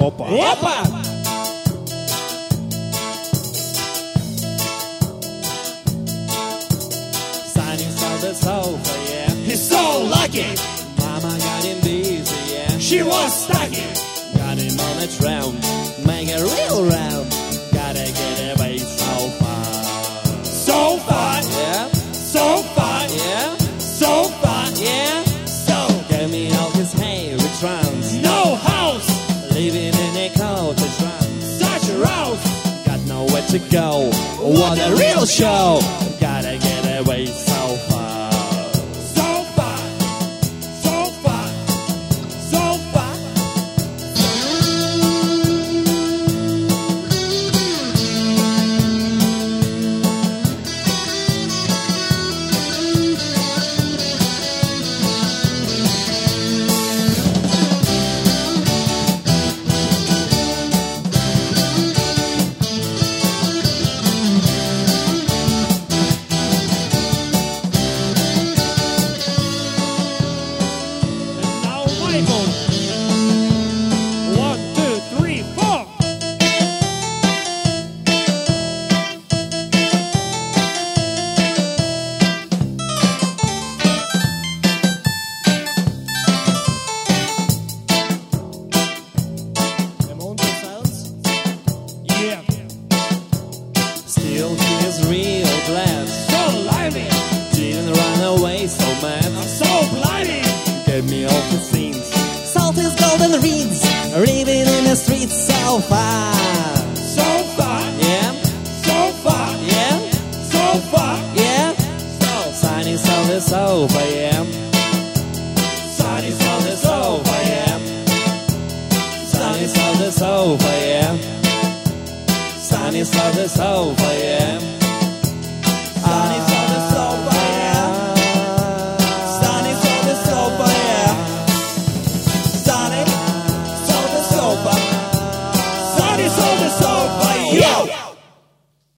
Опа! Опа! Sunny's on the sofa, yeah. He's so lucky. Mama got him busy, yeah. She was stucky. Got him on a tram, make a real round. Gotta get away so far. So far, Yeah, so far, yeah, so far. yeah. So, Get me off his hair with trance. no house, Living in a cottage trance. such a rouse. Got nowhere to go. What a real show. Gotta get away so far. So far, so far, so far. And now my phone. 1, 2, 3, 4. Yeah, Still he is real glad. so lively, Didn't run away so mad. so blinding. Gave me all the scenes. Salt is golden reeds, living in the streets so far. So far, Yeah, so far, yeah, so far. yeah. Sunny's on the sofa, yeah. Sunny's on the sofa, yeah. Sunny's on the sofa, yeah. Sunny's on the sofa, yeah.